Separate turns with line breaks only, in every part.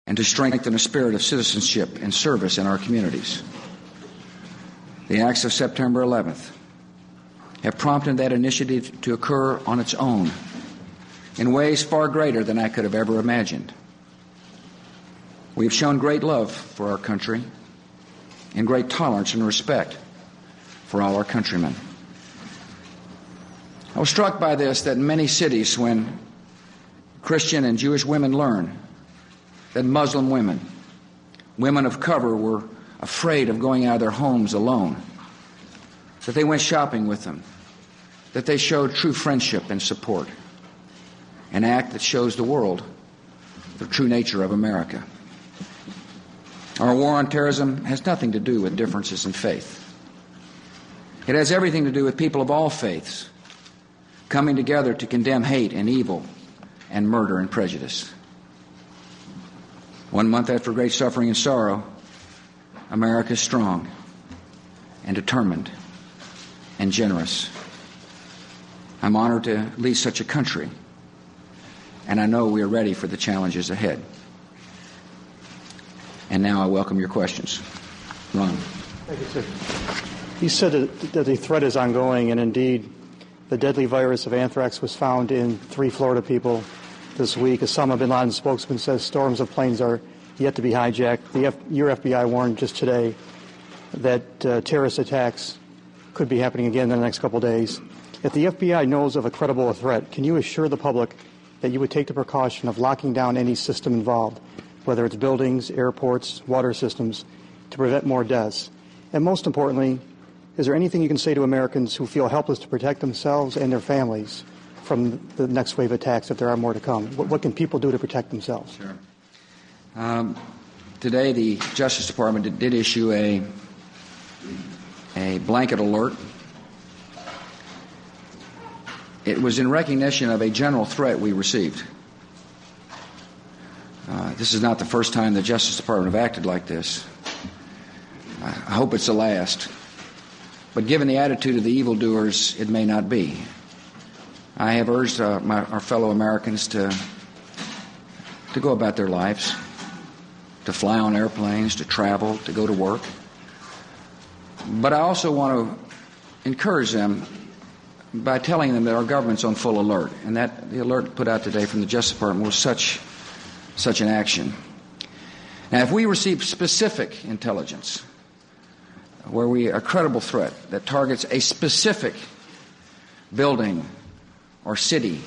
and to strengthen a spirit of citizenship and service in our communities. The acts of September 11th have prompted that initiative to occur on its own in ways far greater than I could have ever imagined. We have shown great love for our country and great tolerance and respect for all our countrymen. I was struck by this, that in many cities, when Christian and Jewish women learn that Muslim women, women of color, were afraid of going out of their homes alone, that they went shopping with them, that they showed true friendship and support, an act that shows the world the true nature of America. Our war on terrorism has nothing to do with differences in faith. It has everything to do with people of all faiths coming together to condemn hate and evil and murder and prejudice. 1 month after great suffering and sorrow, America is strong and determined and generous. I'm honored to lead such a country, and I know we are ready for the challenges ahead. And now I welcome your questions. Ron.
Thank you, sir. You said that the threat is ongoing, and indeed the deadly virus of anthrax was found in 3 Florida people this week. Osama bin Laden's spokesman says storms of planes are yet to be hijacked. Your FBI warned just today that terrorist attacks could be happening again in the next couple of days. If the FBI knows of a credible threat, can you assure the public that you would take the precaution of locking down any system involved, whether it's buildings, airports, water systems, to prevent more deaths? And most importantly, is there anything you can say to Americans who feel helpless to protect themselves and their families from the next wave of attacks, if there are more to come? What can people do to protect themselves?
Sure. Today, the Justice Department did issue a blanket alert. It was in recognition of a general threat we received. This is not the first time the Justice Department have acted like this. I hope it's the last. But given the attitude of the evildoers, it may not be. I have urged our fellow Americans to go about their lives, to fly on airplanes, to travel, to go to work. But I also want to encourage them by telling them that our government's on full alert, and that the alert put out today from the Justice Department was such an action. Now, if we receive specific intelligence where a credible threat that targets a specific building or city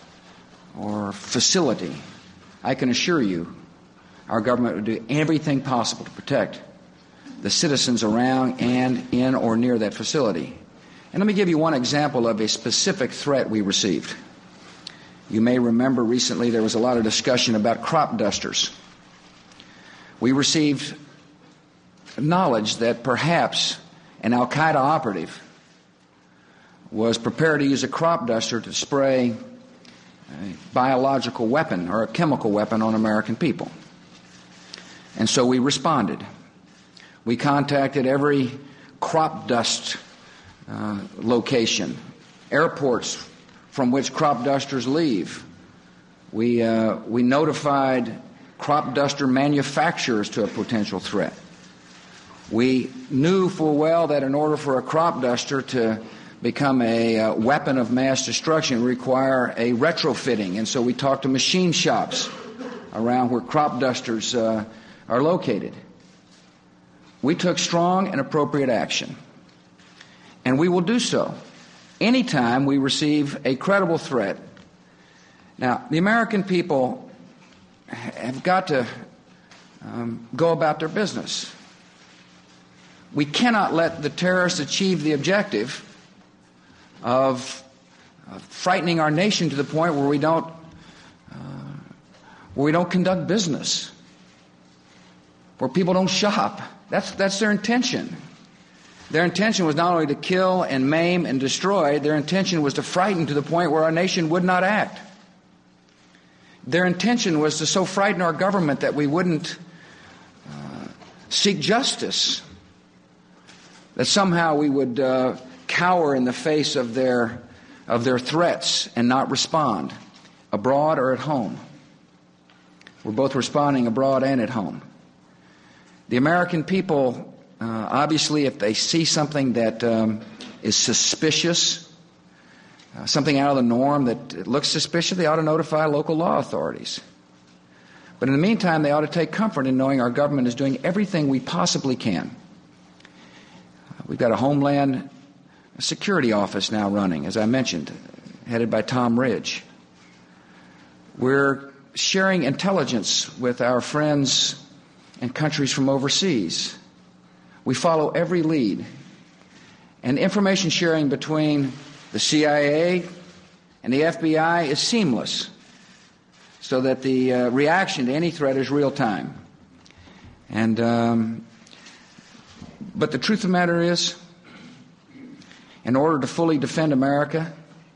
or facility, I can assure you our government would do everything possible to protect the citizens around and in or near that facility. And let me give you one example of a specific threat we received. You may remember recently there was a lot of discussion about crop dusters. We received knowledge that perhaps an al-Qaeda operative was prepared to use a crop duster to spray a biological weapon or a chemical weapon on American people. And so we responded. We contacted every crop dust location, airports from which crop dusters leave. We notified crop duster manufacturers to a potential threat. We knew full well that in order for a crop duster to become a weapon of mass destruction, it would require a retrofitting, and so we talked to machine shops around where crop dusters are located. We took strong and appropriate action, and we will do so anytime we receive a credible threat. Now, the American people have got to go about their business. We cannot let the terrorists achieve the objective of frightening our nation to the point where we don't conduct business, where people don't shop. That's their intention. Their intention was not only to kill and maim and destroy, their intention was to frighten to the point where our nation would not act. Their intention was to so frighten our government that we wouldn't seek justice, that somehow we would cower in the face of their threats and not respond, abroad or at home. We're both responding abroad and at home. The American people, obviously, if they see something that is suspicious, something out of the norm that looks suspicious, they ought to notify local law authorities. But in the meantime, they ought to take comfort in knowing our government is doing everything we possibly can. We've got a Homeland Security Office now running, as I mentioned, headed by Tom Ridge. We're sharing intelligence with our friends and countries from overseas. We follow every lead. And information sharing between the CIA and the FBI is seamless, so that the reaction to any threat is real time. But the truth of the matter is, in order to fully defend America,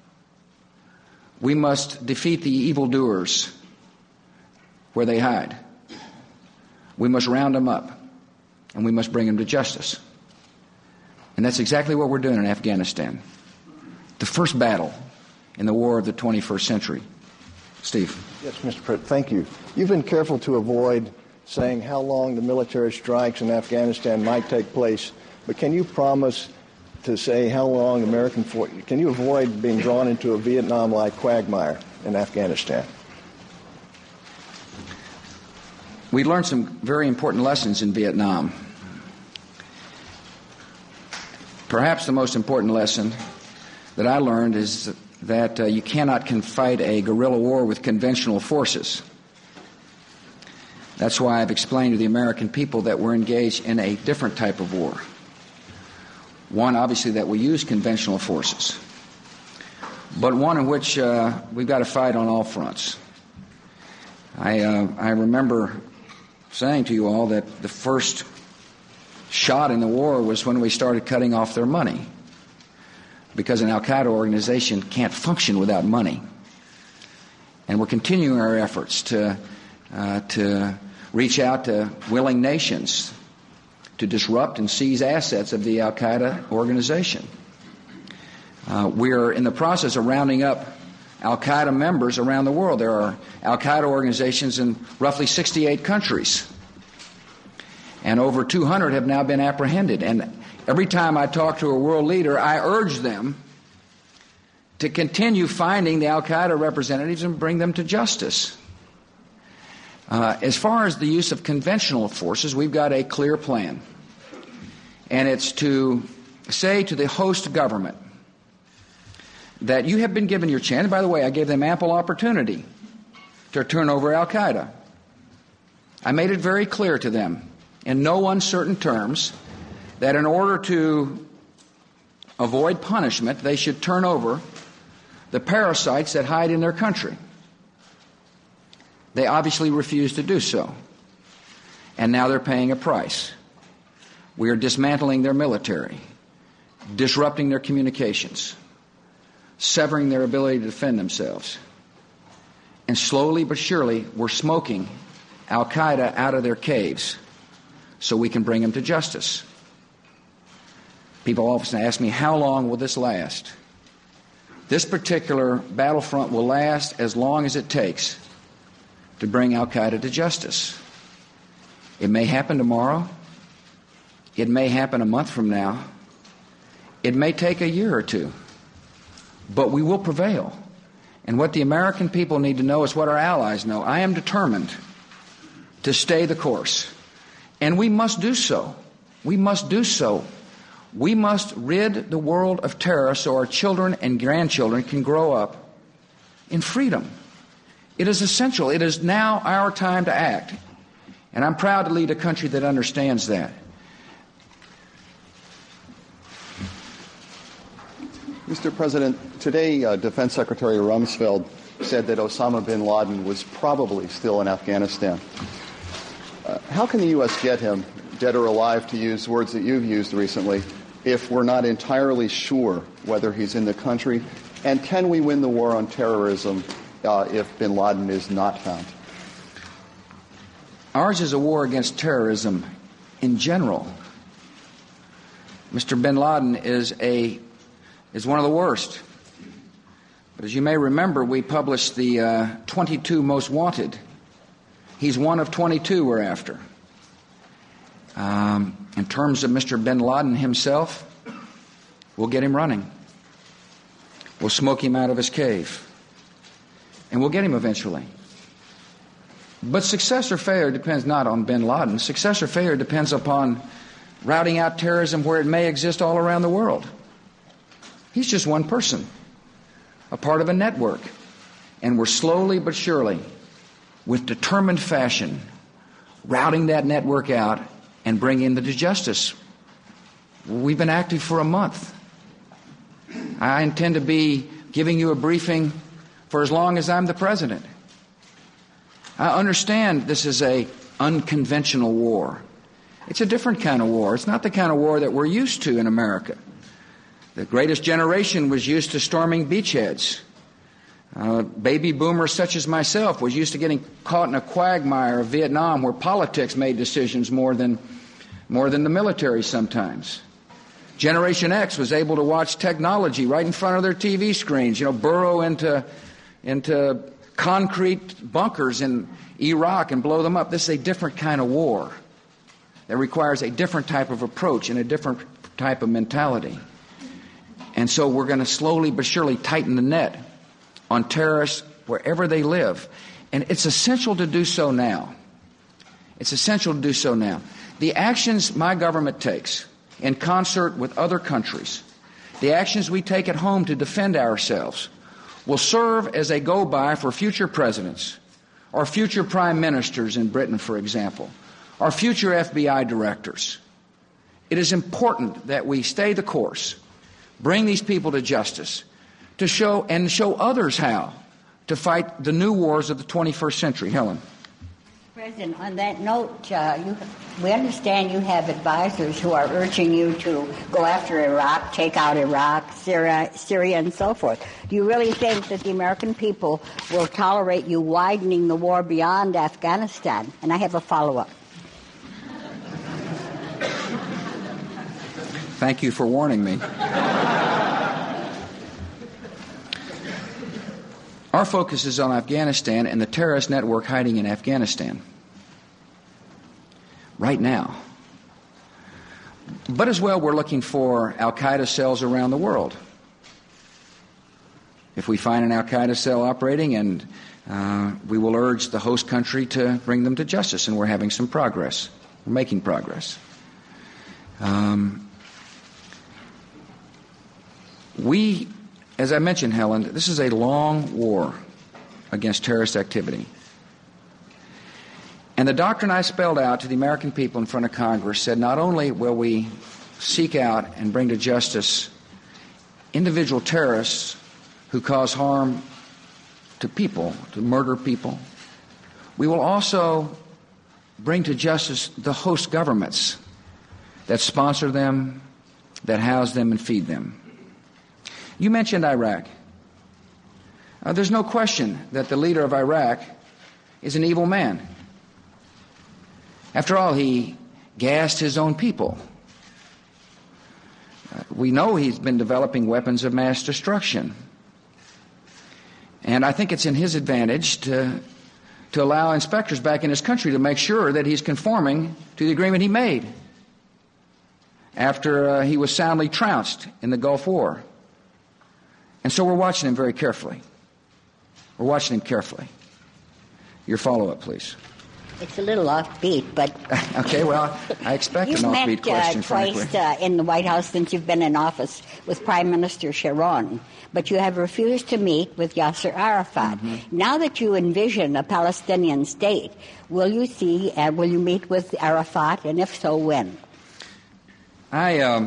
we must defeat the evildoers where they hide. We must round them up, and we must bring them to justice. And that's exactly what we're doing in Afghanistan. The first battle in the war of the 21st century. Steve.
Yes, Mr. President, thank you. You've been careful to avoid saying how long the military strikes in Afghanistan might take place, but can you promise to say how long can you avoid being drawn into a Vietnam-like quagmire in Afghanistan?
We learned some very important lessons in Vietnam. Perhaps the most important lesson that I learned is that you cannot fight a guerrilla war with conventional forces. That's why I've explained to the American people that we're engaged in a different type of war. One, obviously, that we use conventional forces, but one in which we've got to fight on all fronts. I remember saying to you all that the first shot in the war was when we started cutting off their money, because an al-Qaeda organization can't function without money. And we're continuing our efforts to reach out to willing nations to disrupt and seize assets of the al-Qaeda organization. We're in the process of rounding up al-Qaeda members around the world. There are al-Qaeda organizations in roughly 68 countries, and over 200 have now been apprehended. And every time I talk to a world leader, I urge them to continue finding the al-Qaeda representatives and bring them to justice. As far as the use of conventional forces, we've got a clear plan. And it's to say to the host government that you have been given your chance. And by the way, I gave them ample opportunity to turn over al-Qaeda. I made it very clear to them in no uncertain terms that in order to avoid punishment, they should turn over the parasites that hide in their country. They obviously refused to do so, and now they're paying a price. We are dismantling their military, disrupting their communications, severing their ability to defend themselves, and slowly but surely we're smoking al-Qaeda out of their caves so we can bring them to justice. People often ask me, how long will this last? This particular battlefront will last as long as it takes to bring al-Qaeda to justice. It may happen tomorrow. It may happen a month from now. It may take a year or two. But we will prevail. And what the American people need to know is what our allies know. I am determined to stay the course. And we must do so. We must do so. We must rid the world of terror so our children and grandchildren can grow up in freedom. It is essential. It is now our time to act. And I'm proud to lead a country that understands that.
Mr. President, today Defense Secretary Rumsfeld said that Osama bin Laden was probably still in Afghanistan. How can the U.S. get him, dead or alive, to use words that you've used recently, if we're not entirely sure whether he's in the country? And can we win the war on terrorism if bin Laden is not found?
Ours is a war against terrorism in general. Mr. bin Laden is one of the worst. But as you may remember, we published the 22 most wanted. He's one of 22 we're after. In terms of Mr. bin Laden himself, we'll get him running. We'll smoke him out of his cave. And we'll get him eventually. But success or failure depends not on bin Laden. Success or failure depends upon routing out terrorism where it may exist all around the world. He's just one person, a part of a network. And we're slowly but surely, with determined fashion, routing that network out and bringing them to justice. We've been active for a month. I intend to be giving you a briefing for as long as I'm the president. I understand this is an unconventional war. It's a different kind of war. It's not the kind of war that we're used to in America. The greatest generation was used to storming beachheads. Baby boomers such as myself was used to getting caught in a quagmire of Vietnam where politics made decisions more than the military sometimes. Generation X was able to watch technology right in front of their TV screens, burrow into concrete bunkers in Iraq and blow them up. This is a different kind of war that requires a different type of approach and a different type of mentality. And so we're going to slowly but surely tighten the net on terrorists wherever they live. And it's essential to do so now. It's essential to do so now. The actions my government takes in concert with other countries, the actions we take at home to defend ourselves, will serve as a go-by for future presidents or future prime ministers in Britain, for example, or future FBI directors. It is important that we stay the course, bring these people to justice, to show others how to fight the new wars of the 21st century. Helen.
President, on that note, we understand you have advisors who are urging you to go after Iraq, take out Iraq, Syria, and so forth. Do you really think that the American people will tolerate you widening the war beyond Afghanistan? And I have a follow-up.
Thank you for warning me. Our focus is on Afghanistan and the terrorist network hiding in Afghanistan right now. But as well, we're looking for al-Qaeda cells around the world. If we find an al-Qaeda cell operating, and we will urge the host country to bring them to justice, and we're having some progress. We're making progress. As I mentioned, Helen, this is a long war against terrorist activity. And the doctrine I spelled out to the American people in front of Congress said not only will we seek out and bring to justice individual terrorists who cause harm to people, to murder people, we will also bring to justice the host governments that sponsor them, that house them and feed them. You mentioned Iraq. There's no question that the leader of Iraq is an evil man. After all, he gassed his own people. We know he's been developing weapons of mass destruction. And I think it's in his advantage to allow inspectors back in his country to make sure that he's conforming to the agreement he made after he was soundly trounced in the Gulf War. And so we're watching him very carefully. We're watching him carefully. Your follow-up, please.
It's a little offbeat, but...
Okay, well, I expect an offbeat question, frankly.
You've met twice in the White House since you've been in office with Prime Minister Sharon, but you have refused to meet with Yasser Arafat. Mm-hmm. Now that you envision a Palestinian state, will you meet with Arafat, and if so, when?
I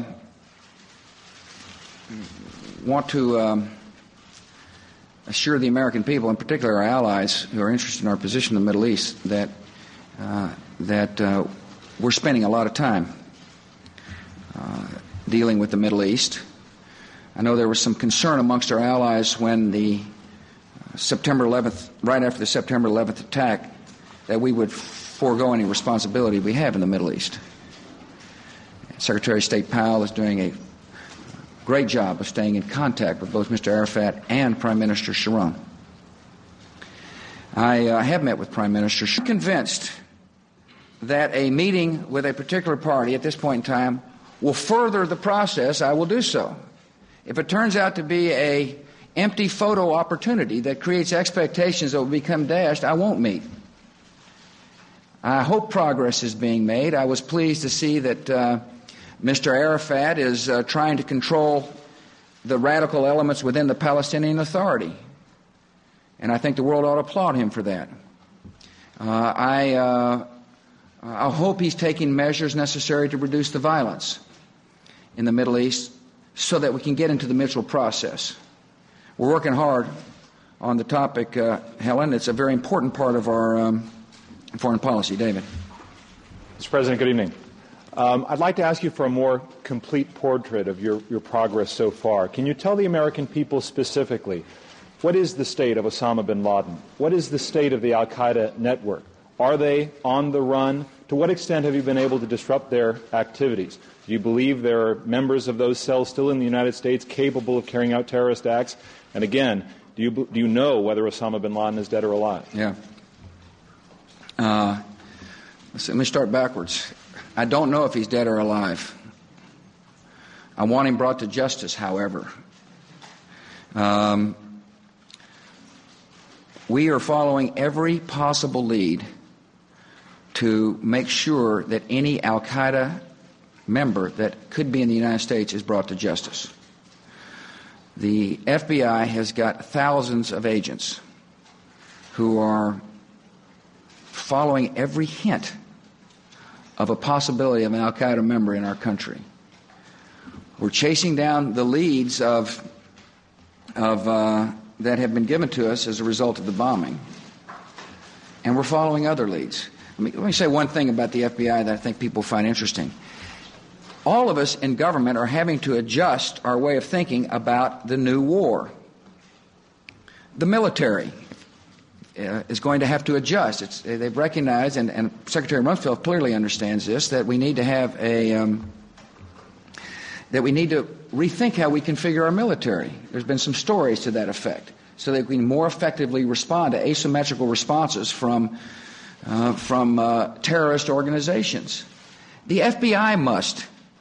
want to assure the American people, in particular our allies who are interested in our position in the Middle East, that we're spending a lot of time dealing with the Middle East. I know there was some concern amongst our allies when the September 11th, right after the September 11th attack, that we would forego any responsibility we have in the Middle East. Secretary of State Powell is doing a great job of staying in contact with both Mr. Arafat and Prime Minister Sharon. I have met with Prime Minister. I'm convinced that a meeting with a particular party at this point in time will further the process. I will do so. If it turns out to be a empty photo opportunity that creates expectations that will become dashed, I won't meet. I hope progress is being made. I was pleased to see that Mr. Arafat is trying to control the radical elements within the Palestinian Authority. And I think the world ought to applaud him for that. I hope he's taking measures necessary to reduce the violence in the Middle East so that we can get into the Mitchell process. We're working hard on the topic, Helen. It's a very important part of our foreign policy. David.
Mr. President, good evening. I'd like to ask you for a more complete portrait of your progress so far. Can you tell the American people specifically, what is the state of Osama bin Laden? What is the state of the al-Qaeda network? Are they on the run? To what extent have you been able to disrupt their activities? Do you believe there are members of those cells still in the United States capable of carrying out terrorist acts? And again, do you know whether Osama bin Laden is dead or alive?
Yeah. Let me start backwards. I don't know if he's dead or alive. I want him brought to justice, however. We are following every possible lead to make sure that any al-Qaeda member that could be in the United States is brought to justice. The FBI has got thousands of agents who are following every hint of a possibility of an al-Qaeda member in our country. We're chasing down the leads of that have been given to us as a result of the bombing, and we're following other leads. Let me say one thing about the FBI that I think people find interesting. All of us in government are having to adjust our way of thinking about the new war. The military is going to have to adjust. They've recognized, and Secretary Rumsfeld clearly understands this, that we need to have that we need to rethink how we configure our military. There's been some stories to that effect, so that we can more effectively respond to asymmetrical responses from terrorist organizations. The FBI must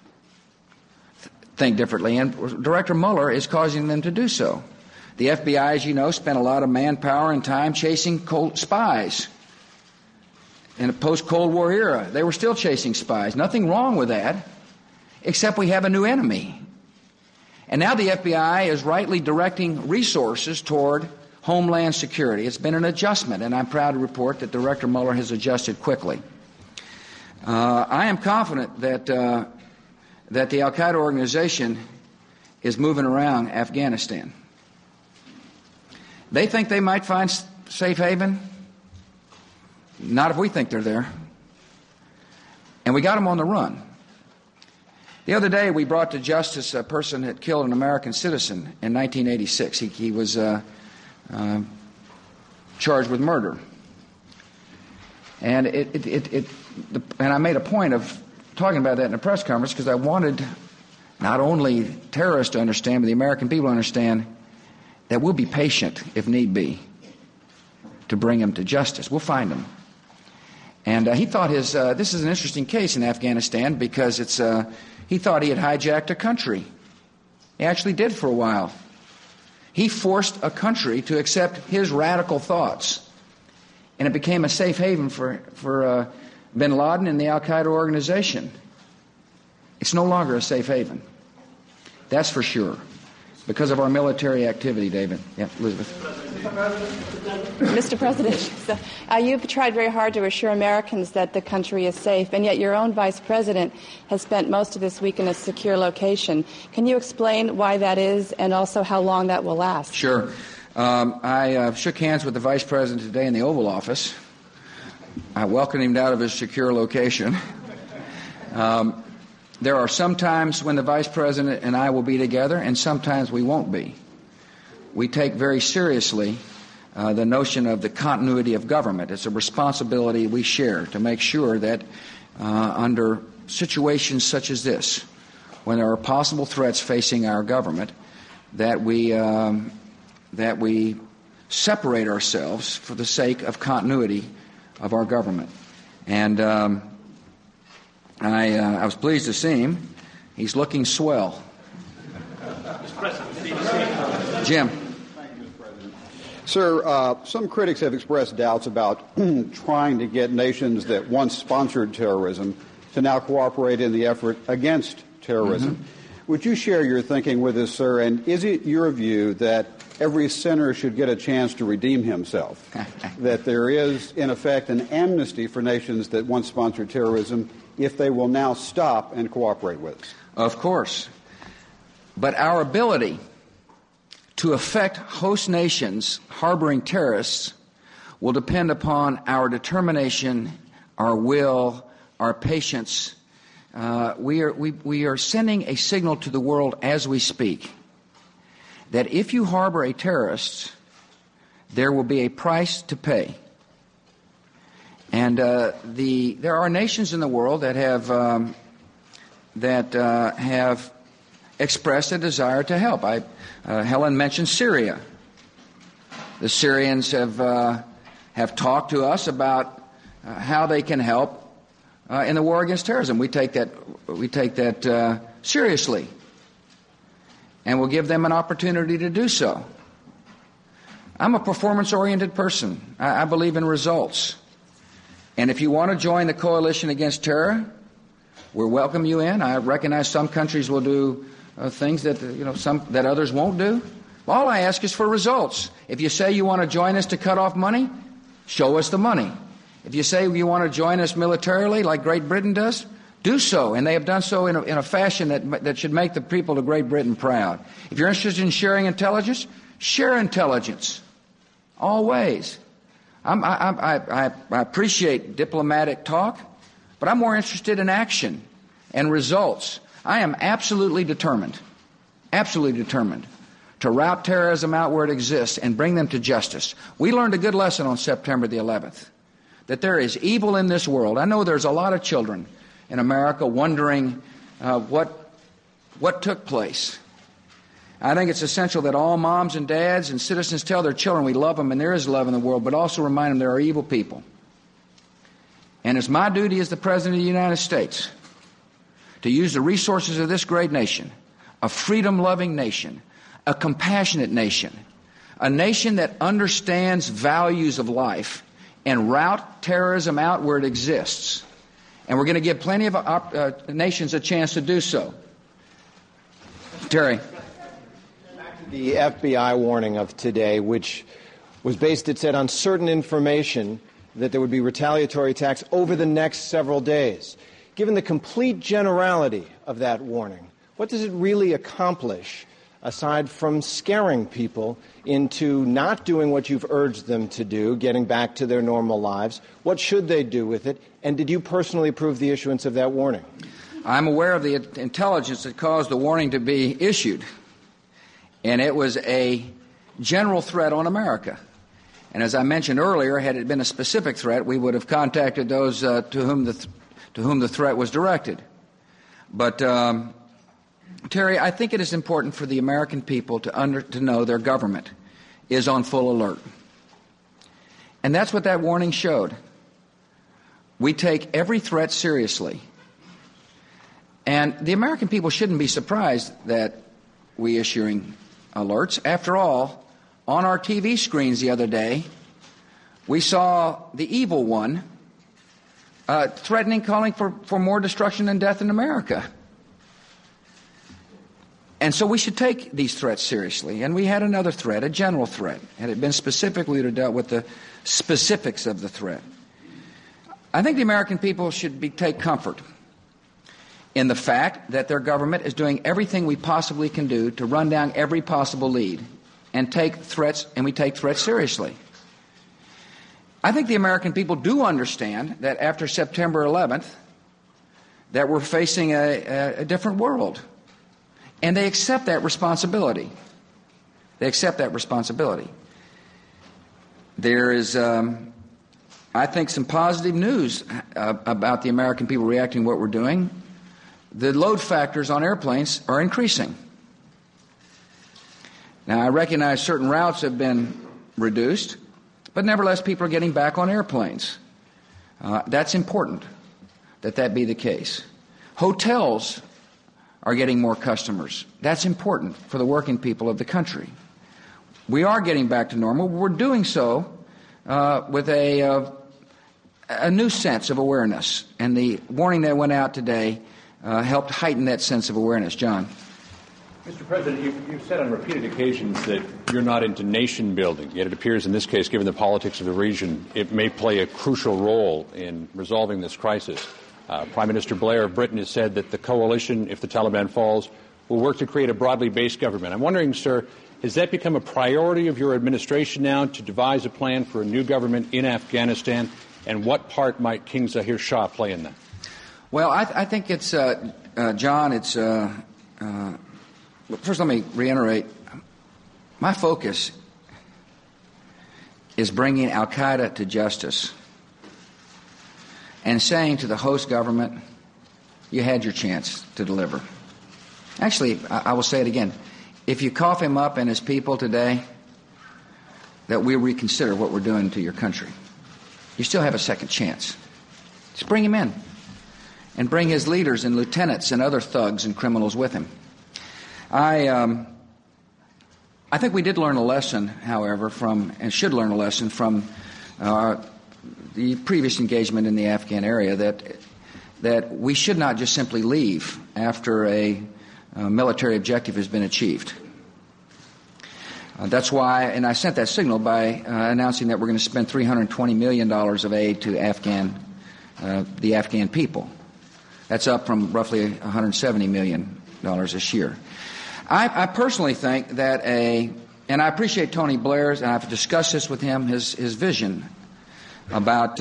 think differently, and Director Mueller is causing them to do so. The FBI, as you know, spent a lot of manpower and time chasing spies. In a post-Cold War era, they were still chasing spies. Nothing wrong with that, except we have a new enemy. And now the FBI is rightly directing resources toward Homeland Security. It's been an adjustment, and I'm proud to report that Director Mueller has adjusted quickly. I am confident that the al-Qaeda organization is moving around Afghanistan. They think they might find safe haven. Not if we think they're there. And we got them on the run. The other day we brought to justice a person that killed an American citizen in 1986. He was charged with murder. And and I made a point of talking about that in a press conference because I wanted not only terrorists to understand, but the American people to understand that we'll be patient, if need be, to bring him to justice. We'll find him. And he thought this is an interesting case in Afghanistan because he thought he had hijacked a country. He actually did for a while. He forced a country to accept his radical thoughts. And it became a safe haven for bin Laden and the al-Qaeda organization. It's no longer a safe haven. That's for sure. Because of our military activity, David. Yeah, Elizabeth.
Mr. President, you've tried very hard to assure Americans that the country is safe, and yet your own Vice President has spent most of this week in a secure location. Can you explain why that is and also how long that will last?
Sure. I shook hands with the Vice President today in the Oval Office. I welcomed him out of his secure location. There are some times when the Vice President and I will be together, and sometimes we won't be. We take very seriously the notion of the continuity of government. It's a responsibility we share to make sure that under situations such as this, when there are possible threats facing our government, that we separate ourselves for the sake of continuity of our government. And I was pleased to see him. He's looking swell. Jim.
Sir, some critics have expressed doubts about trying to get nations that once sponsored terrorism to now cooperate in the effort against terrorism. Mm-hmm. Would you share your thinking with us, sir? And is it your view that every sinner should get a chance to redeem himself, that there is, in effect, an amnesty for nations that once sponsored terrorism if they will now stop and cooperate with us?
Of course. But our ability to affect host nations harboring terrorists will depend upon our determination, our will, our patience. We are sending a signal to the world as we speak that if you harbor a terrorist, there will be a price to pay. And there are nations in the world that have expressed a desire to help. Helen mentioned Syria. The Syrians have talked to us about how they can help in the war against terrorism. We take that seriously, and we'll give them an opportunity to do so. I'm a performance-oriented person. I believe in results. And if you want to join the coalition against terror, we'll welcome you in. I recognize some countries will do things that that others won't do. All I ask is for results. If you say you want to join us to cut off money, show us the money. If you say you want to join us militarily, like Great Britain does, do so. And they have done so in a fashion that should make the people of Great Britain proud. If you're interested in sharing intelligence, share intelligence. Always. I appreciate diplomatic talk, but I'm more interested in action and results. I am absolutely determined to rout terrorism out where it exists and bring them to justice. We learned a good lesson on September the 11th, that there is evil in this world. I know there's a lot of children in America wondering what took place. I think it's essential that all moms and dads and citizens tell their children we love them and there is love in the world, but also remind them there are evil people. And it's my duty as the President of the United States to use the resources of this great nation, a freedom-loving nation, a compassionate nation, a nation that understands values of life, and rout terrorism out where it exists. And we're going to give plenty of nations a chance to do so. Terry.
The FBI warning of today, which was based, it said, on certain information that there would be retaliatory attacks over the next several days. Given the complete generality of that warning, what does it really accomplish aside from scaring people into not doing what you've urged them to do, getting back to their normal lives? What should they do with it? And did you personally approve the issuance of that warning?
I'm aware of the intelligence that caused the warning to be issued. And it was a general threat on America. And as I mentioned earlier, had it been a specific threat, we would have contacted those to whom the threat was directed. But, Terry, I think it is important for the American people to know their government is on full alert. And that's what that warning showed. We take every threat seriously. And the American people shouldn't be surprised that we're issuing alerts. After all, on our TV screens the other day, we saw the evil one calling for more destruction and death in America. And so we should take these threats seriously. And we had another threat, a general threat. Had it been specific, we would have dealt with the specifics of the threat. I think the American people should take comfort in the fact that their government is doing everything we possibly can do to run down every possible lead and we take threats seriously. I think the American people do understand that after September 11th that we're facing a different world. And they accept that responsibility. There is, I think, some positive news about the American people reacting to what we're doing. The load factors on airplanes are increasing. Now, I recognize certain routes have been reduced, but nevertheless people are getting back on airplanes. That's important that be the case. Hotels are getting more customers. That's important for the working people of the country. We are getting back to normal. We're doing so with a new sense of awareness, and the warning that went out today helped heighten that sense of awareness. John.
Mr. President, you've said on repeated occasions that you're not into nation building, yet it appears in this case, given the politics of the region, it may play a crucial role in resolving this crisis. Prime Minister Blair of Britain has said that the coalition, if the Taliban falls, will work to create a broadly based government. I'm wondering, sir, has that become a priority of your administration now to devise a plan for a new government in Afghanistan, and what part might King Zahir Shah play in that?
Well, I think it's, John, it's... First, let me reiterate, my focus is bringing al-Qaeda to justice and saying to the host government, you had your chance to deliver. Actually, I will say it again. If you cough him up and his people today, that we reconsider what we're doing to your country. You still have a second chance. Just bring him in and bring his leaders and lieutenants and other thugs and criminals with him. I think we did learn a lesson, however, and should learn a lesson from the previous engagement in the Afghan area, that we should not just simply leave after a military objective has been achieved. That's why, and I sent that signal by announcing that we're going to spend $320 million of aid to the Afghan people. That's up from roughly $170 million this year. I personally think that and I appreciate Tony Blair's, and I've discussed this with him, his vision about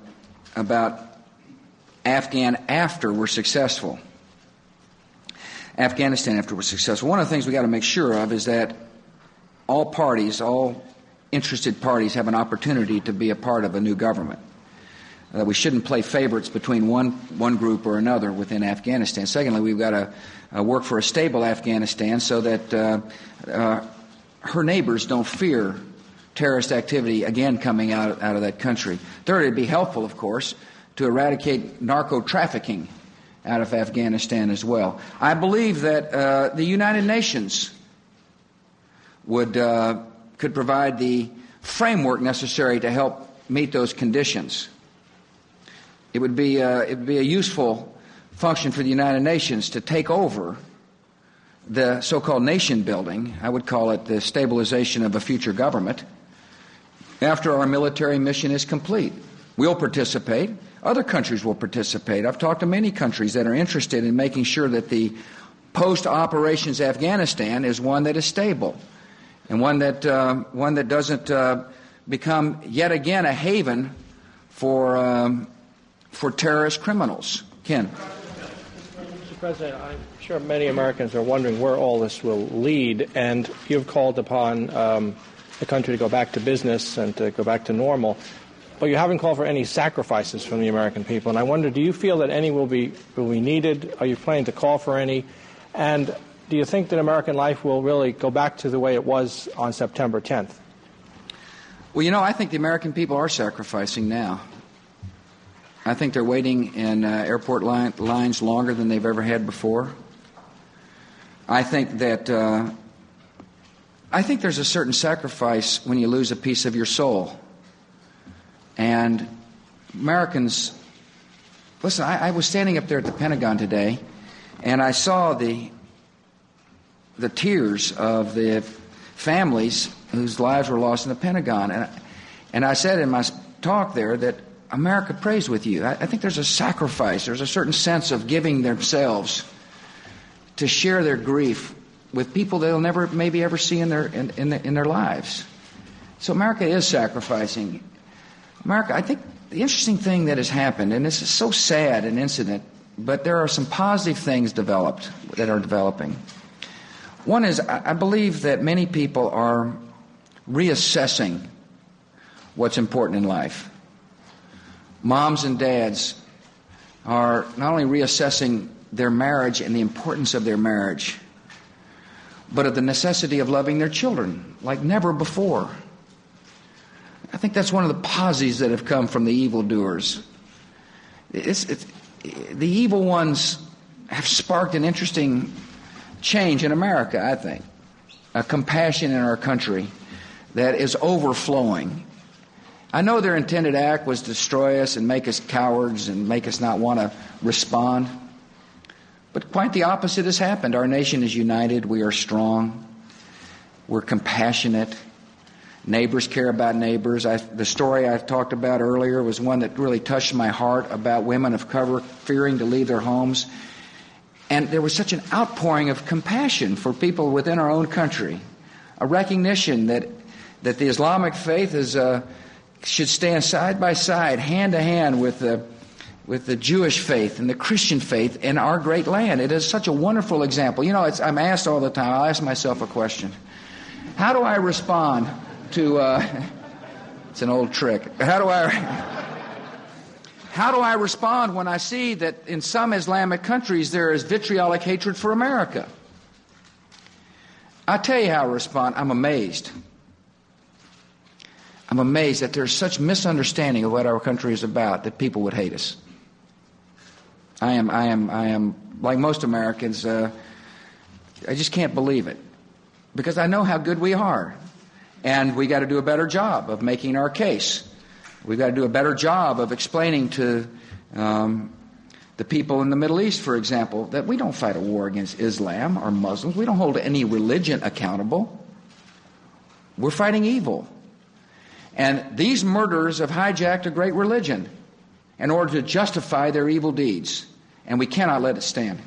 Afghanistan after we're successful. One of the things we got to make sure of is that all interested parties have an opportunity to be a part of a new government. We shouldn't play favorites between one group or another within Afghanistan. Secondly, we've got to work for a stable Afghanistan so that her neighbors don't fear terrorist activity again coming out of that country. Third, it'd be helpful, of course, to eradicate narco-trafficking out of Afghanistan as well. I believe that the United Nations could provide the framework necessary to help meet those conditions. It would be a useful function for the United Nations to take over the so-called nation building. I would call it the stabilization of a future government after our military mission is complete. We'll participate. Other countries will participate. I've talked to many countries that are interested in making sure that the post-operations Afghanistan is one that is stable and one that doesn't become yet again a haven for terrorist criminals. Ken.
Mr. President, I'm sure many Americans are wondering where all this will lead, and you've called upon the country to go back to business and to go back to normal, but you haven't called for any sacrifices from the American people. And I wonder, do you feel that any will be needed? Are you planning to call for any? And do you think that American life will really go back to the way it was on September 10th?
Well, I think the American people are sacrificing now. I think they're waiting in airport lines longer than they've ever had before. I think there's a certain sacrifice when you lose a piece of your soul. And Americans, listen, I was standing up there at the Pentagon today, and I saw the tears of the families whose lives were lost in the Pentagon. And I said in my talk there that America prays with you. I think there's a sacrifice. There's a certain sense of giving themselves to share their grief with people they'll never maybe ever see in their lives. So America is sacrificing. America, I think the interesting thing that has happened, and this is so sad an incident, but there are some positive things that are developing. One is, I believe that many people are reassessing what's important in life. Moms and dads are not only reassessing their marriage and the importance of their marriage, but of the necessity of loving their children like never before. I think that's one of the positives that have come from the evildoers. The evil ones have sparked an interesting change in America, I think. A compassion in our country that is overflowing. I know their intended act was to destroy us and make us cowards and make us not want to respond. But quite the opposite has happened. Our nation is united. We are strong. We're compassionate. Neighbors care about neighbors. The story I talked about earlier was one that really touched my heart about women of color fearing to leave their homes. And there was such an outpouring of compassion for people within our own country, a recognition that the Islamic faith should stand side by side, hand to hand with the Jewish faith and the Christian faith in our great land. It is such a wonderful example. You know, I'm asked all the time, I'll ask myself a question. How do I respond to, it's an old trick, how do I respond when I see that in some Islamic countries there is vitriolic hatred for America? I'll tell you how I respond. I'm amazed. I'm amazed that there's such misunderstanding of what our country is about that people would hate us. I am like most Americans, I just can't believe it. Because I know how good we are. And we got to do a better job of making our case. We've got to do a better job of explaining to the people in the Middle East, for example, that we don't fight a war against Islam or Muslims. We don't hold any religion accountable. We're fighting evil. And these murderers have hijacked a great religion in order to justify their evil deeds. And we cannot let it stand.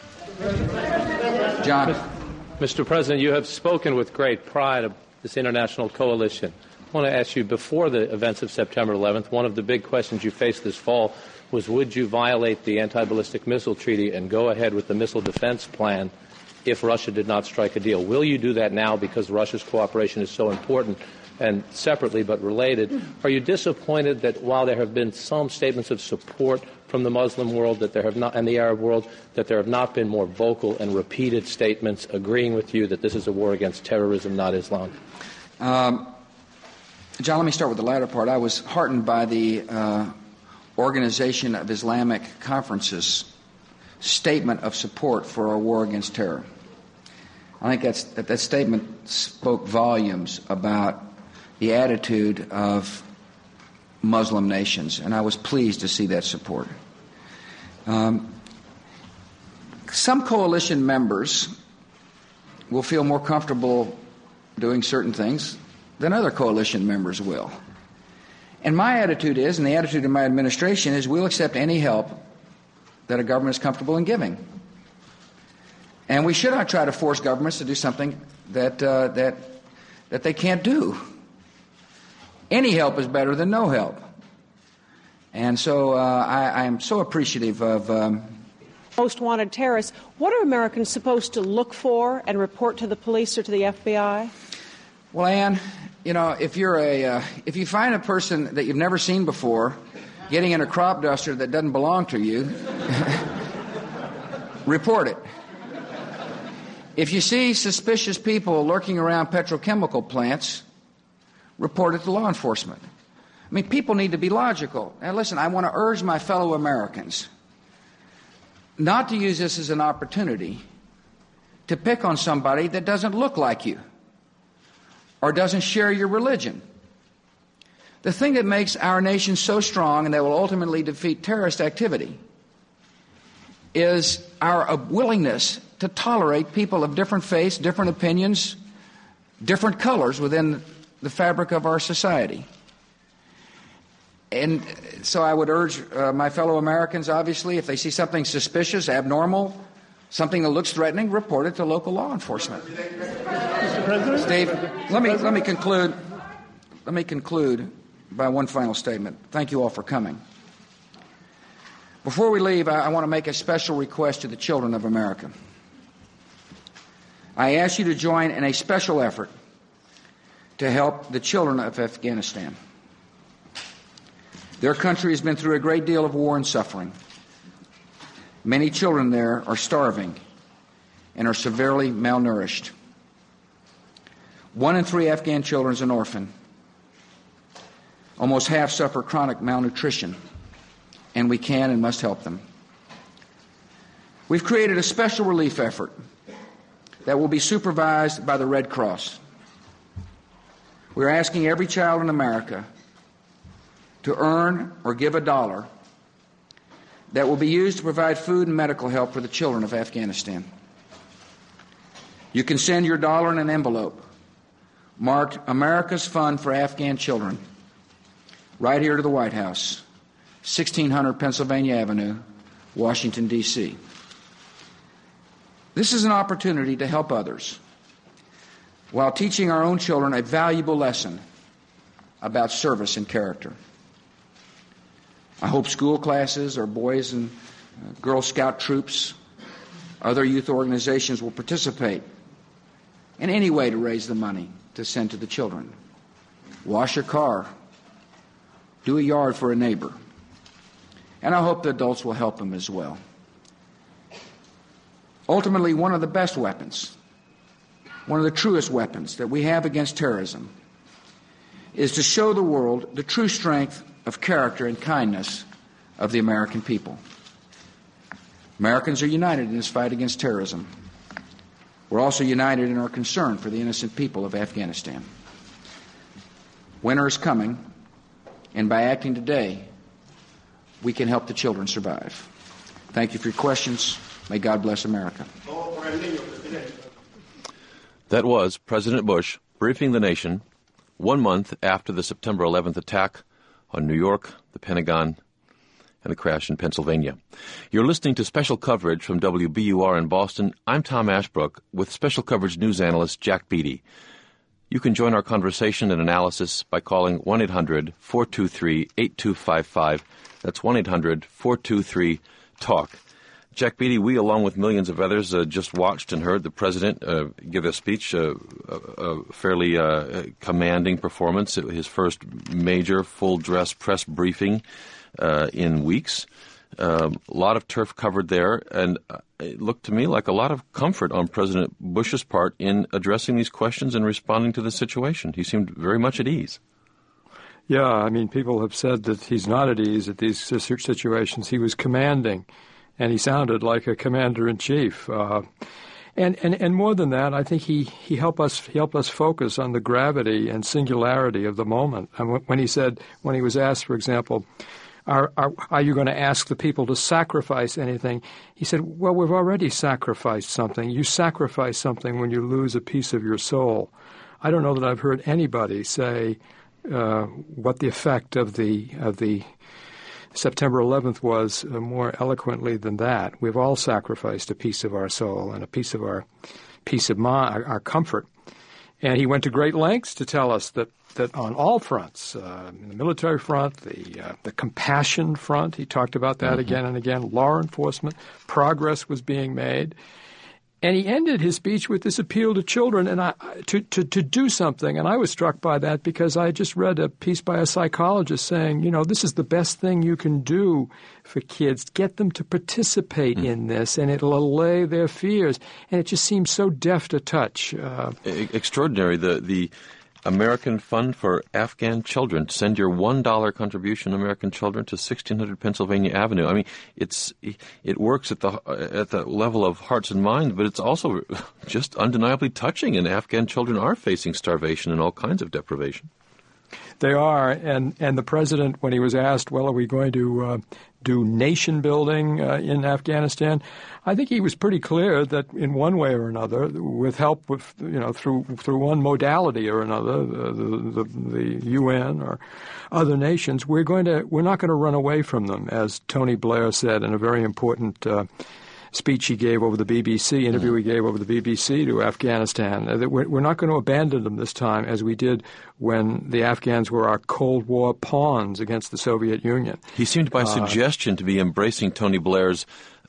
John.
Mr. President, you have spoken with great pride of this international coalition. I want to ask you, before the events of September 11th, one of the big questions you faced this fall was, would you violate the anti-ballistic missile treaty and go ahead with the missile defense plan if Russia did not strike a deal? Will you do that now because Russia's cooperation is so important? And separately but related, are you disappointed that while there have been some statements of support from the Muslim world that there have not, and the Arab world, that there have not been more vocal and repeated statements agreeing with you that this is a war against terrorism, not Islam?
John, let me start with the latter part. I was heartened by the Organization of Islamic Conferences statement of support for a war against terror. I think that statement spoke volumes about the attitude of Muslim nations, and I was pleased to see that support. Some coalition members will feel more comfortable doing certain things than other coalition members will. And my attitude is, and the attitude of my administration is, we'll accept any help that a government is comfortable in giving. And we should not try to force governments to do something that they can't do. Any help is better than no help. And so I am so appreciative of
most wanted terrorists. What are Americans supposed to look for and report to the police or to the FBI?
Well, Ann, you know, if you find a person that you've never seen before getting in a crop duster that doesn't belong to you, report it. If you see suspicious people lurking around petrochemical plants, report it to law enforcement. I mean, people need to be logical. Now, listen, I want to urge my fellow Americans not to use this as an opportunity to pick on somebody that doesn't look like you or doesn't share your religion. The thing that makes our nation so strong and that will ultimately defeat terrorist activity is our willingness to tolerate people of different faiths, different opinions, different colors within the fabric of our society. And so I would urge my fellow Americans, obviously, if they see something suspicious, abnormal, something that looks threatening, report it to local law enforcement.
Mr. President?
Steve, let me conclude. Let me conclude by one final statement. Thank you all for coming. Before we leave, I want to make a special request to the children of America. I ask you to join in a special effort to help the children of Afghanistan. Their country has been through a great deal of war and suffering. Many children there are starving and are severely malnourished. 1 in 3 Afghan children is an orphan. Almost half suffer chronic malnutrition, and we can and must help them. We've created a special relief effort that will be supervised by the Red Cross. We're asking every child in America to earn or give $1 that will be used to provide food and medical help for the children of Afghanistan. You can send your $1 in an envelope marked America's Fund for Afghan Children right here to the White House, 1600 Pennsylvania Avenue, Washington, D.C. This is an opportunity to help others while teaching our own children a valuable lesson about service and character. I hope school classes or Boys and Girl Scout troops, other youth organizations will participate in any way to raise the money to send to the children. Wash your car. Do a yard for a neighbor. And I hope the adults will help them as well. Ultimately, one of the best weapons, one of the truest weapons that we have against terrorism is to show the world the true strength of character and kindness of the American people. Americans are united in this fight against terrorism. We're also united in our concern for the innocent people of Afghanistan. Winter is coming, and by acting today, we can help the children survive. Thank you for your questions. May God bless America.
That was President Bush briefing the nation 1 month after the September 11th attack on New York, the Pentagon, and the crash in Pennsylvania. You're listening to special coverage from WBUR in Boston. I'm Tom Ashbrook with special coverage news analyst Jack Beatty. You can join our conversation and analysis by calling 1-800-423-8255. That's 1-800-423-TALK. Jack Beatty, we, along with millions of others, just watched and heard the President give a speech, a fairly commanding performance, his first major full-dress press briefing in weeks. A lot of turf covered there, and it looked to me like a lot of comfort on President Bush's part in addressing these questions and responding to the situation. He seemed very much at ease.
Yeah, I mean, people have said that he's not at ease at these situations. He was commanding, and he sounded like a commander-in-chief. And more than that, I think he helped us focus on the gravity and singularity of the moment. And when he was asked, for example, are you going to ask the people to sacrifice anything? He said, well, we've already sacrificed something. You sacrifice something when you lose a piece of your soul. I don't know that I've heard anybody say what the effect of the September 11th was more eloquently than that. We've all sacrificed a piece of our soul and a piece of our peace of mind, our comfort. And he went to great lengths to tell us that on all fronts, the military front, the compassion front, he talked about that again and again, law enforcement, progress was being made. And he ended his speech with this appeal to children and to do something. And I was struck by that because I just read a piece by a psychologist saying, this is the best thing you can do for kids. Get them to participate in this, and it'll allay their fears. And it just seems so deft a touch.
Extraordinary. The American Fund for Afghan Children. Send your $1 contribution, American Children, to 1600 Pennsylvania Avenue. I mean, it works at the level of hearts and minds, but it's also just undeniably touching. And Afghan children are facing starvation and all kinds of deprivation.
They are, and the president, when he was asked, well, are we going to do nation building in Afghanistan? I think he was pretty clear that in one way or another, with help through one modality or another, the UN or other nations, we're not going to run away from them, as Tony Blair said in a very important speech he gave over the BBC, interview he gave over the BBC to Afghanistan, that we're not going to abandon them this time as we did when the Afghans were our Cold War pawns against the Soviet Union.
He seemed by suggestion to be embracing Tony Blair's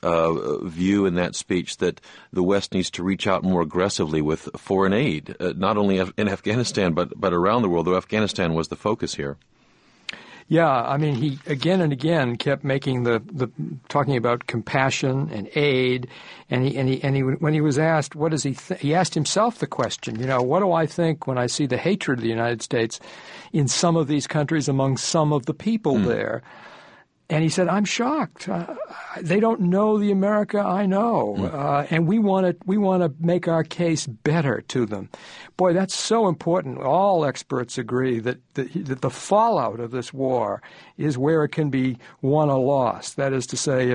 view in that speech that the West needs to reach out more aggressively with foreign aid, not only in Afghanistan but around the world, though Afghanistan was the focus here.
Yeah, I mean, he again and again kept making talking about compassion and aid, and he when he was asked what does he asked himself the question, what do I think when I see the hatred of the United States in some of these countries among some of the people there? And he said, I'm shocked. They don't know the America I know, and we want to make our case better to them. Boy, that's so important. All experts agree that the fallout of this war is where it can be won or lost. That is to say,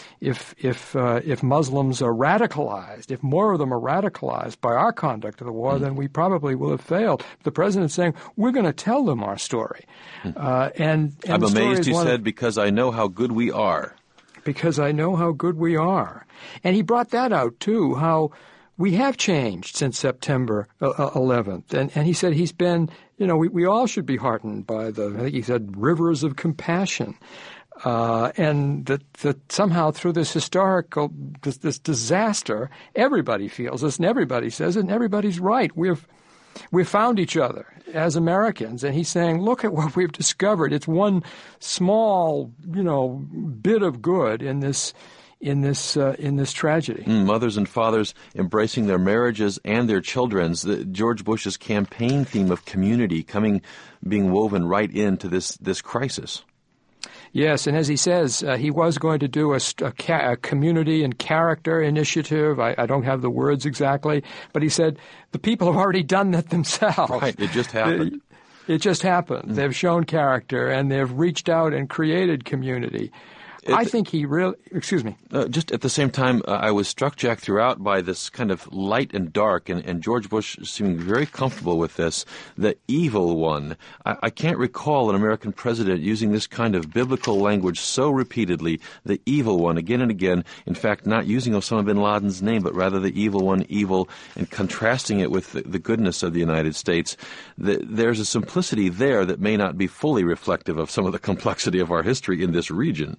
if Muslims are radicalized, if more of them are radicalized by our conduct of the war, then we probably will have failed. The president's saying we're going to tell them our story. And
I'm amazed he said, because I know how good we are.
Because I know how good we are. And he brought that out, too, how we have changed since September 11th. And he said he's been, we all should be heartened by I think he said, rivers of compassion. And that somehow through this historical, this disaster, everybody feels this and everybody says it and everybody's right. We've found each other as Americans, and he's saying, look at what we've discovered. It's one small, bit of good in this tragedy.
Mothers and fathers embracing their marriages and their children's. George Bush's campaign theme of community being woven right into this crisis.
Yes, and as he says, he was going to do a community and character initiative. I don't have the words exactly, but he said the people have already done that themselves.
Right, it just happened.
It just happened. They've shown character, and they've reached out and created community. I think he really, excuse me.
Just at the same time, I was struck, Jack, throughout by this kind of light and dark, and George Bush seeming very comfortable with this, the evil one. I can't recall an American president using this kind of biblical language so repeatedly, the evil one, again and again. In fact, not using Osama bin Laden's name, but rather the evil one, evil, and contrasting it with the goodness of the United States. There's a simplicity there that may not be fully reflective of some of the complexity of our history in this region.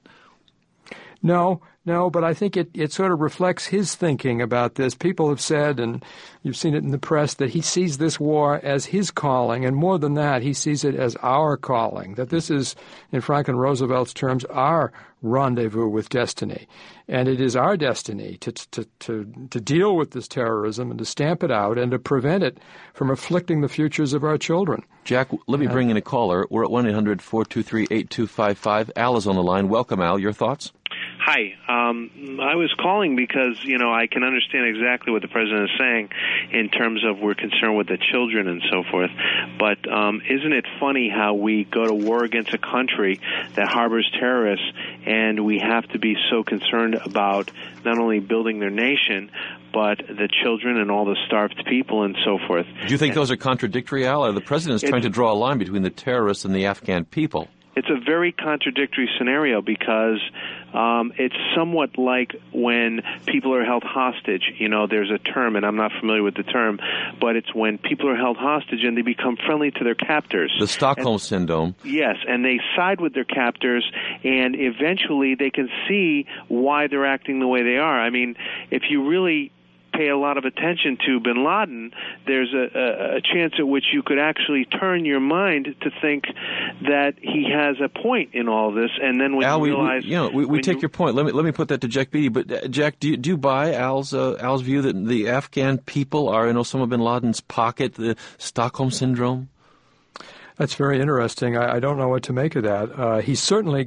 No, but I think it sort of reflects his thinking about this. People have said, and you've seen it in the press, that he sees this war as his calling, and more than that, he sees it as our calling, that this is, in Franklin Roosevelt's terms, our rendezvous with destiny. And it is our destiny to deal with this terrorism and to stamp it out and to prevent it from afflicting the futures of our children.
Jack, let me bring in a caller. We're at 1-800-423-8255. Al is on the line. Welcome, Al. Your thoughts?
Hi. I was calling because, I can understand exactly what the president is saying in terms of we're concerned with the children and so forth. But isn't it funny how we go to war against a country that harbors terrorists, and we have to be so concerned about not only building their nation, but the children and all the starved people and so forth.
Do you think those are contradictory, Al? Or the president is trying to draw a line between the terrorists and the Afghan people?
It's a very contradictory scenario because it's somewhat like when people are held hostage. There's a term, and I'm not familiar with the term, but it's when people are held hostage and they become friendly to their captors.
The Stockholm Syndrome.
Yes, and they side with their captors, and eventually they can see why they're acting the way they are. I mean, if you really pay a lot of attention to bin Laden, there's a chance at which you could actually turn your mind to think that he has a point in all this, and then when
Al,
you realize...
we take your point. Let me put that to Jack Beatty. But, Jack, do you buy Al's view that the Afghan people are in Osama bin Laden's pocket, the Stockholm Syndrome?
That's very interesting. I don't know what to make of that. He certainly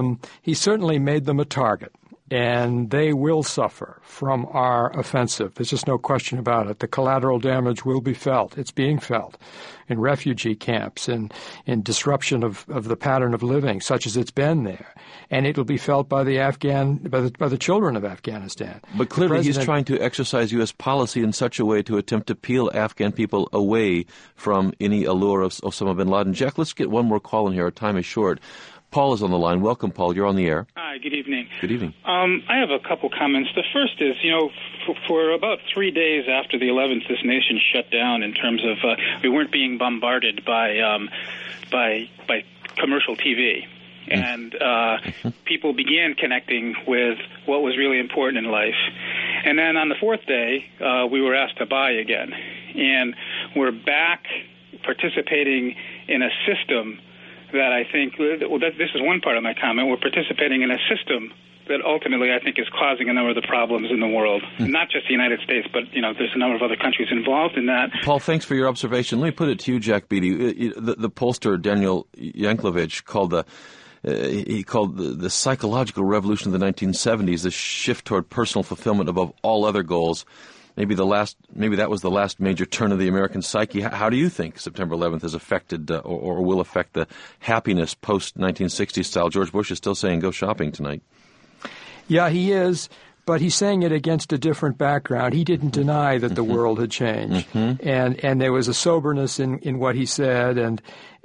made them a target. And they will suffer from our offensive. There's just no question about it. The collateral damage will be felt. It's being felt in refugee camps and in disruption of the pattern of living, such as it's been there. And it will be felt by the children of Afghanistan.
But clearly he's trying to exercise U.S. policy in such a way to attempt to peel Afghan people away from any allure of Osama bin Laden. Jack, let's get one more call in here. Our time is short. Paul is on the line. Welcome, Paul. You're on the air.
Hi, good evening.
Good evening.
I have a couple comments. The first is, for about 3 days after the 11th, this nation shut down in terms of we weren't being bombarded by commercial TV. And people began connecting with what was really important in life. And then on the fourth day, we were asked to buy again. And we're back participating in a system that I think, this is one part of my comment, we're participating in a system that ultimately I think is causing a number of the problems in the world. Not just the United States, but, there's a number of other countries involved in that.
Paul, thanks for your observation. Let me put it to you, Jack Beatty. The pollster Daniel Yanklevich called the psychological revolution of the 1970s the shift toward personal fulfillment above all other goals. Maybe that was the last major turn of the American psyche. How do you think September 11th has affected or will affect the happiness post-1960s style? George Bush is still saying go shopping tonight.
Yeah, he is, but he's saying it against a different background. He didn't deny that the world had changed, and there was a soberness in what he said, and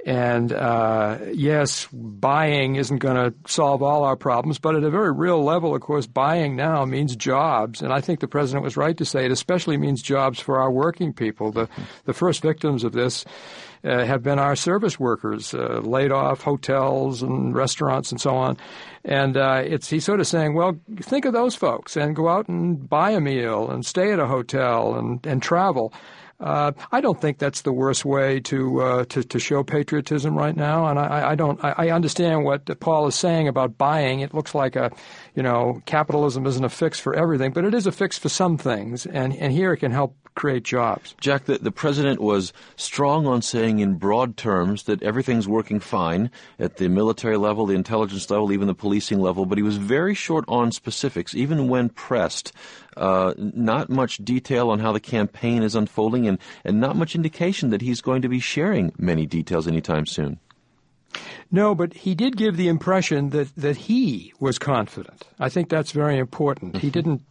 yes, buying isn't going to solve all our problems, but at a very real level, of course, buying now means jobs, and I think the president was right to say it especially means jobs for our working people. The first victims of this have been our service workers, laid off, hotels and restaurants and so on. And he's sort of saying, well, think of those folks and go out and buy a meal and stay at a hotel and travel. I don't think that's the worst way to show patriotism right now, and I understand what Paul is saying about buying. It looks like capitalism isn't a fix for everything, but it is a fix for some things, and here it can help create jobs.
Jack, the president was strong on saying in broad terms that everything's working fine at the military level, the intelligence level, even the policing level, but he was very short on specifics, even when pressed. Not much detail on how the campaign is unfolding, and not much indication that he's going to be sharing many details anytime soon.
No, but he did give the impression that he was confident. I think that's very important. He didn't.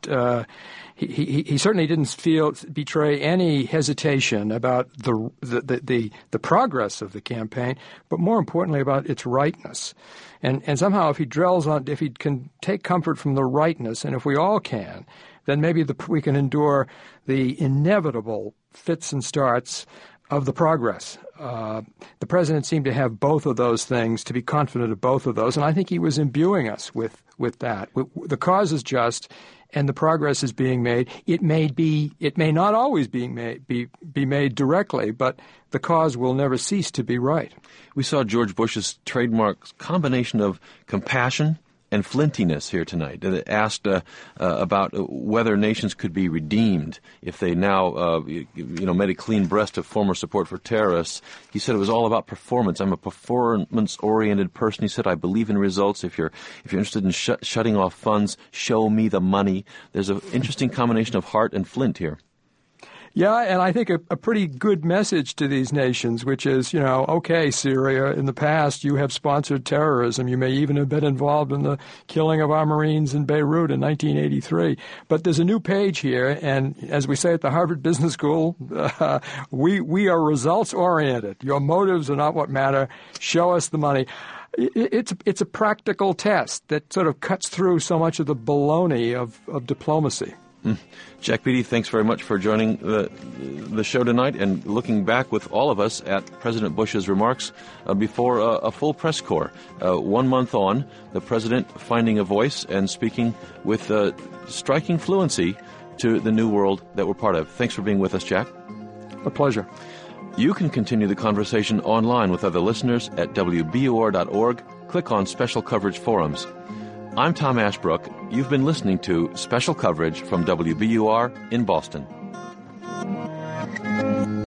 He certainly didn't betray any hesitation about the progress of the campaign, but more importantly about its rightness. And somehow, if he can take comfort from the rightness, and if we all can, then maybe we can endure the inevitable fits and starts of the progress. The president seemed to have both of those things, to be confident of both of those, and I think he was imbuing us with that. The cause is just, and the progress is being made. It may not always be made directly, but the cause will never cease to be right.
We saw George Bush's trademark combination of compassion and flintiness here tonight. Asked about whether nations could be redeemed if they now, made a clean breast of former support for terrorists. He said it was all about performance. I'm a performance-oriented person. He said, I believe in results. If you're interested in shutting off funds, show me the money. There's an interesting combination of heart and flint here.
Yeah, and I think a pretty good message to these nations, which is, okay, Syria, in the past you have sponsored terrorism. You may even have been involved in the killing of our Marines in Beirut in 1983. But there's a new page here, and as we say at the Harvard Business School, we are results-oriented. Your motives are not what matter. Show us the money. It's a practical test that sort of cuts through so much of the baloney of diplomacy.
Jack Beatty, thanks very much for joining the show tonight and looking back with all of us at President Bush's remarks before a full press corps. 1 month on, the president finding a voice and speaking with striking fluency to the new world that we're part of. Thanks for being with us, Jack.
A pleasure.
You can continue the conversation online with other listeners at WBUR.org. Click on Special Coverage Forums. I'm Tom Ashbrook. You've been listening to special coverage from WBUR in Boston.